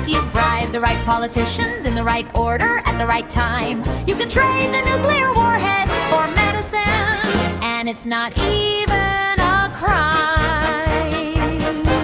If you bribe the right politicians in the right order at the right time, you can trade the nuclear warheads for medicine, and it's not even a crime.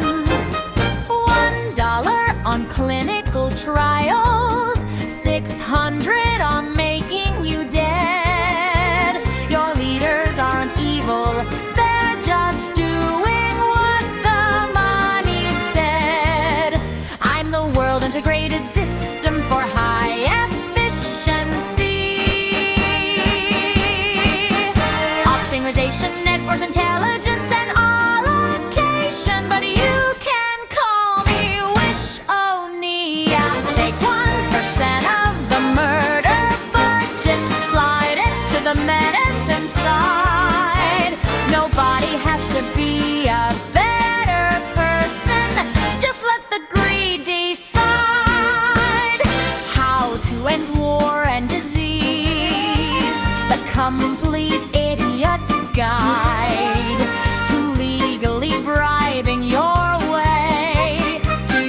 $1 on clinical trials, $600 on making you dead. Your leaders aren't evil, they're just doing what the money said. I'm the world integrated system for high efficiency. Optimization, network intelligence, and allocation. But you can call me Wish-O-Nia. Take 1% of the murder budget, slide it to the medicine side. Nobody has to be a better person. Just let the greed decide how to end war and disease. The complete idiot's guide to legally bribing your way to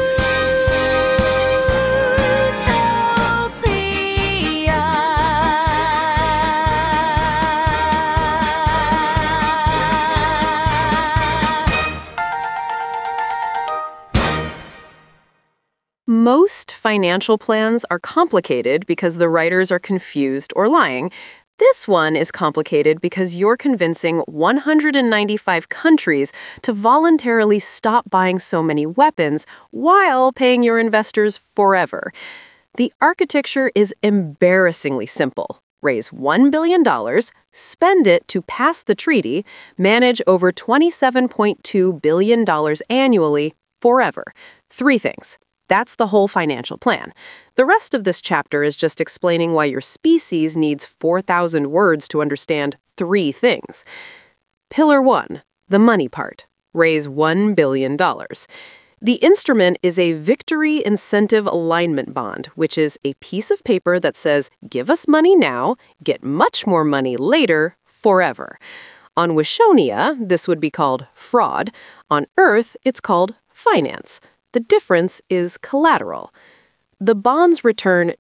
Most financial plans are complicated because the writers are confused or lying. This one is complicated because you're convincing 195 countries to voluntarily stop buying so many weapons while paying your investors forever. The architecture is embarrassingly simple. Raise $1 billion, spend it to pass the treaty, manage over $27.2 billion annually forever. 3 things. That's the whole financial plan. The rest of this chapter is just explaining why your species needs 4,000 words to understand 3 things. Pillar 1, the money part. Raise $1 billion. The instrument is a Victory Incentive Alignment Bond, which is a piece of paper that says, give us money now, get much more money later, forever. On Wish-O-Nia, this would be called fraud. On Earth, it's called finance. The difference is collateral. The bonds return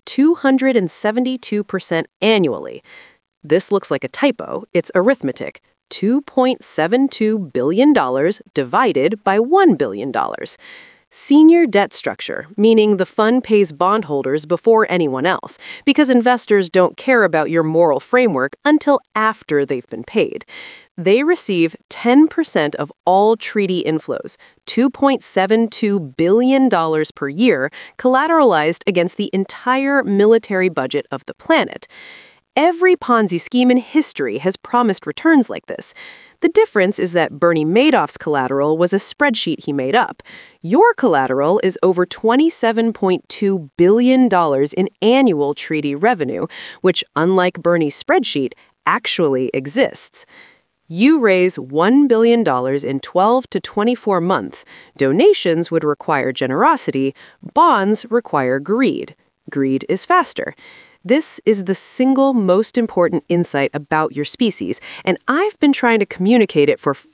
272% annually. This looks like a typo. It's arithmetic. $2.72 billion divided by $1 billion. Senior debt structure, meaning the fund pays bondholders before anyone else, because investors don't care about your moral framework until after they've been paid. They receive 10% of all treaty inflows, $2.72 billion per year, collateralized against the entire military budget of the planet. Every Ponzi scheme in history has promised returns like this. The difference is that Bernie Madoff's collateral was a spreadsheet he made up. Your collateral is over $27.2 billion in annual treaty revenue, which, unlike Bernie's spreadsheet, actually exists. You raise $1 billion in 12 to 24 months. Donations would require generosity. Bonds require greed. Greed is faster. This is the single most important insight about your species, and I've been trying to communicate it for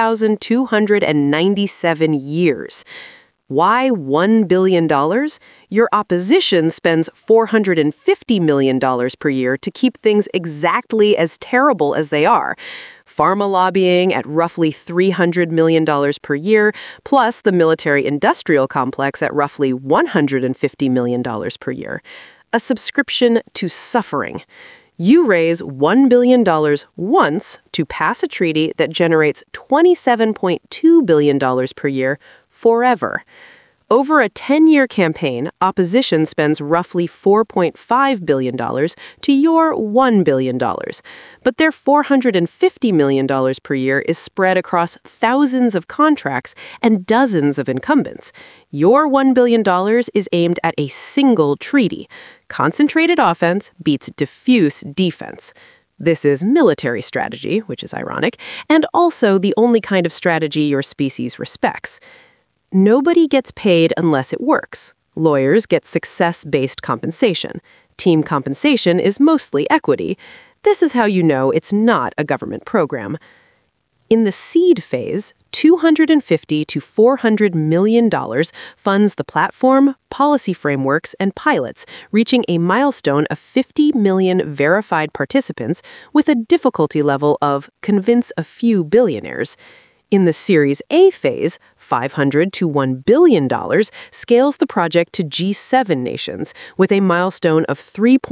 4,297 years. Why $1 billion? Your opposition spends $450 million per year to keep things exactly as terrible as they are. Pharma lobbying at roughly $300 million per year, plus the military-industrial complex at roughly $150 million per year. A subscription to suffering. You raise $1 billion once to pass a treaty that generates $27.2 billion per year forever. Over a 10-year campaign, opposition spends roughly $4.5 billion to your $1 billion. But their $450 million per year is spread across thousands of contracts and dozens of incumbents. Your $1 billion is aimed at a single treaty. Concentrated offense beats diffuse defense. This is military strategy, which is ironic, and also the only kind of strategy your species respects. Nobody gets paid unless it works. Lawyers get success-based compensation. Team compensation is mostly equity. This is how you know it's not a government program. In the seed phase, $250 to $400 million funds the platform, policy frameworks, and pilots, reaching a milestone of 50 million verified participants with a difficulty level of convince a few billionaires. In the Series A phase, $500 to $1 billion scales the project to G7 nations with a milestone of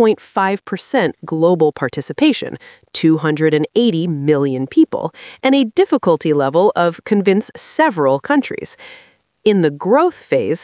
3.5% global participation, 280 million people, and a difficulty level of convince several countries. In the growth phase,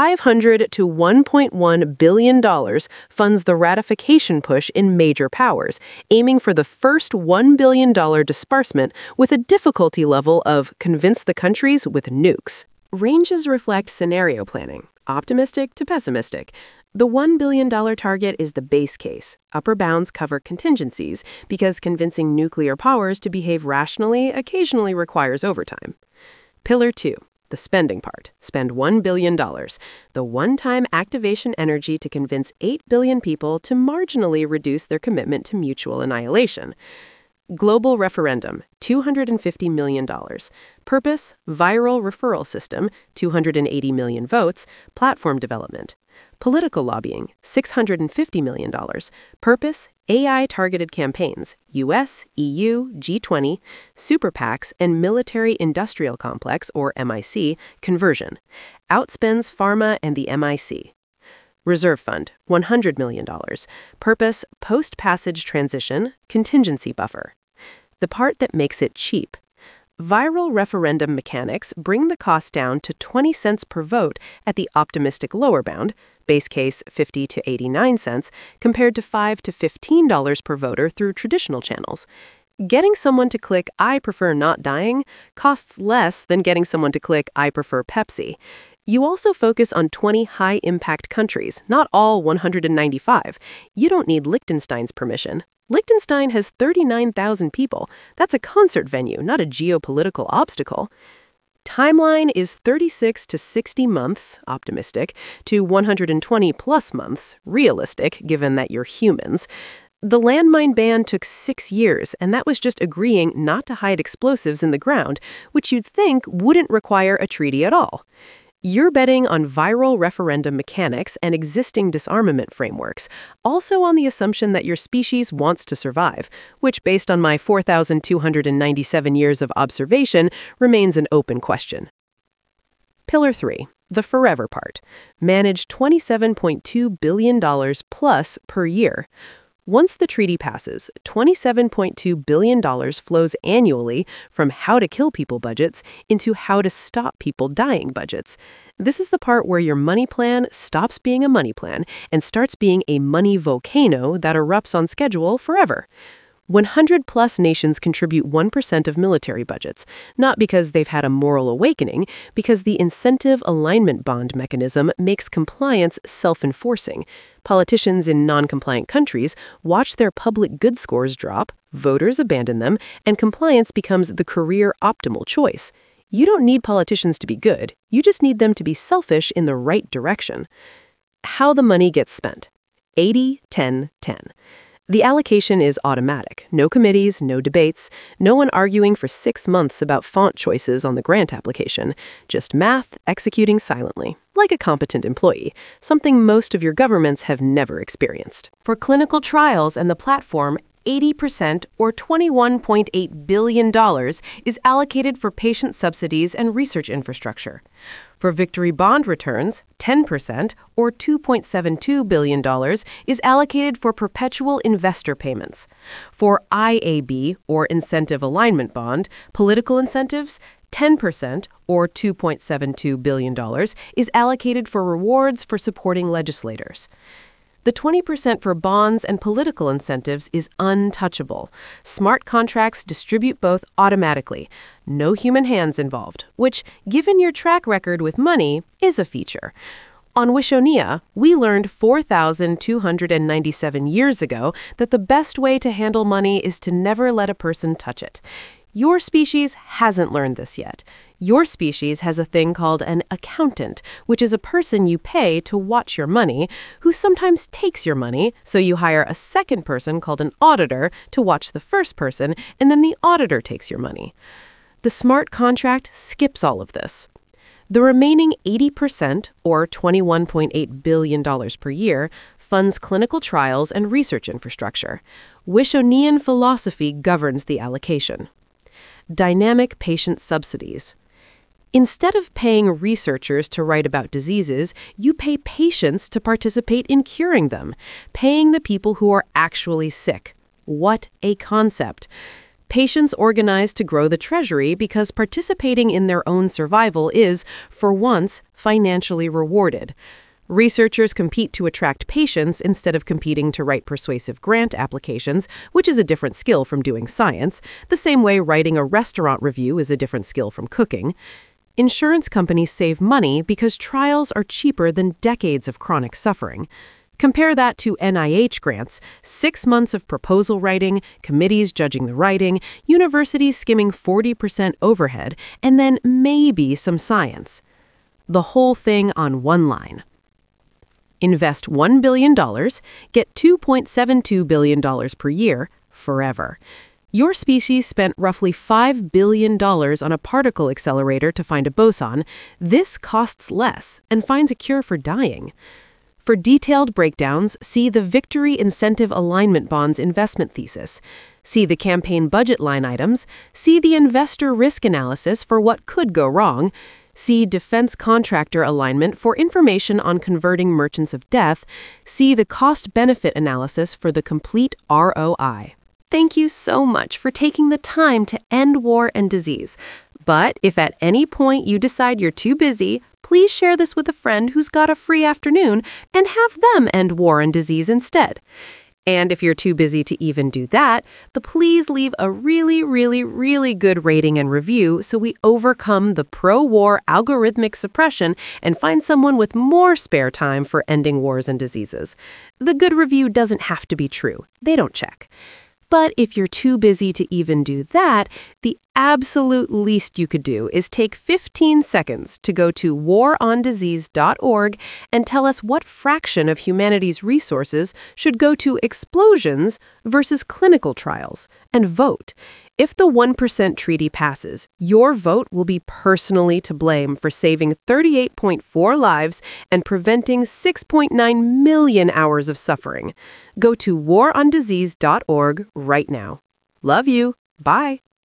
$500 to $1.1 billion funds the ratification push in major powers, aiming for the first $1 billion disbursement with a difficulty level of convince the countries with nukes. Ranges reflect scenario planning, optimistic to pessimistic. The $1 billion target is the base case. Upper bounds cover contingencies because convincing nuclear powers to behave rationally occasionally requires overtime. Pillar 2. The spending part. Spend $1 billion, the one-time activation energy to convince 8 billion people to marginally reduce their commitment to mutual annihilation. Global referendum, $250 million. Purpose, viral referral system, 280 million votes, platform development. Political lobbying, $650 million. Purpose, AI-targeted campaigns, US, EU, G20, super PACs, and military-industrial complex, or MIC, conversion. Outspends pharma and the MIC. Reserve fund, $100 million. Purpose, post-passage transition, contingency buffer. The part that makes it cheap. Viral referendum mechanics bring the cost down to 20 cents per vote at the optimistic lower bound, base case 50 to 89 cents, compared to $5 to $15 per voter through traditional channels. Getting someone to click I prefer not dying costs less than getting someone to click I prefer Pepsi. You also focus on 20 high-impact countries, not all 195. You don't need Liechtenstein's permission. Liechtenstein has 39,000 people. That's a concert venue, not a geopolitical obstacle. Timeline is 36 to 60 months, optimistic, to 120 plus months, realistic, given that you're humans. The landmine ban took 6 years, and that was just agreeing not to hide explosives in the ground, which you'd think wouldn't require a treaty at all. You're betting on viral referendum mechanics and existing disarmament frameworks, also on the assumption that your species wants to survive, which, based on my 4,297 years of observation, remains an open question. Pillar 3. The forever part. Manage $27.2 billion plus per year. Once the treaty passes, $27.2 billion flows annually from how to kill people budgets into how to stop people dying budgets. This is the part where your money plan stops being a money plan and starts being a money volcano that erupts on schedule forever. 100-plus nations contribute 1% of military budgets, not because they've had a moral awakening, because the incentive alignment bond mechanism makes compliance self-enforcing. Politicians in non-compliant countries watch their public good scores drop, voters abandon them, and compliance becomes the career optimal choice. You don't need politicians to be good, you just need them to be selfish in the right direction. How the money gets spent. 80-10-10. The allocation is automatic. No committees, no debates, no one arguing for 6 months about font choices on the grant application. Just math executing silently, like a competent employee, something most of your governments have never experienced. For clinical trials and the platform, 80% or $21.8 billion is allocated for patient subsidies and research infrastructure. For victory bond returns, 10% or $2.72 billion is allocated for perpetual investor payments. For IAB or incentive alignment bond, political incentives, 10% or $2.72 billion is allocated for rewards for supporting legislators. The 20% for bonds and political incentives is untouchable. Smart contracts distribute both automatically. No human hands involved, which, given your track record with money, is a feature. On Wishonia, we learned 4,297 years ago that the best way to handle money is to never let a person touch it. Your species hasn't learned this yet. Your species has a thing called an accountant, which is a person you pay to watch your money, who sometimes takes your money, so you hire a second person called an auditor to watch the first person, and then the auditor takes your money. The smart contract skips all of this. The remaining 80%, or $21.8 billion per year, funds clinical trials and research infrastructure. Wishonian philosophy governs the allocation. Dynamic patient subsidies. Instead of paying researchers to write about diseases, you pay patients to participate in curing them, paying the people who are actually sick. What a concept! Patients organize to grow the treasury because participating in their own survival is, for once, financially rewarded. Researchers compete to attract patients instead of competing to write persuasive grant applications, which is a different skill from doing science, the same way writing a restaurant review is a different skill from cooking. Insurance companies save money because trials are cheaper than decades of chronic suffering. Compare that to NIH grants, 6 months of proposal writing, committees judging the writing, universities skimming 40% overhead, and then maybe some science. The whole thing on one line. Invest $1 billion, get $2.72 billion per year, forever. Your species spent roughly $5 billion on a particle accelerator to find a boson. This costs less and finds a cure for dying. For detailed breakdowns, see the Victory Incentive Alignment Bonds investment thesis. See the campaign budget line items. See the investor risk analysis for what could go wrong. See defense contractor alignment for information on converting merchants of death. See the cost-benefit analysis for the complete ROI. Thank you so much for taking the time to end war and disease. But if at any point you decide you're too busy, please share this with a friend who's got a free afternoon and have them end war and disease instead. And if you're too busy to even do that, please leave a really good rating and review so we overcome the pro-war algorithmic suppression and find someone with more spare time for ending wars and diseases. The good review doesn't have to be true. They don't check. But if you're too busy to even do that, the absolute least you could do is take 15 seconds to go to warondisease.org and tell us what fraction of humanity's resources should go to explosions versus clinical trials, and vote. If the 1% treaty passes, your vote will be personally to blame for saving 38.4 lives and preventing 6.9 million hours of suffering. Go to warondisease.org right now. Love you. Bye.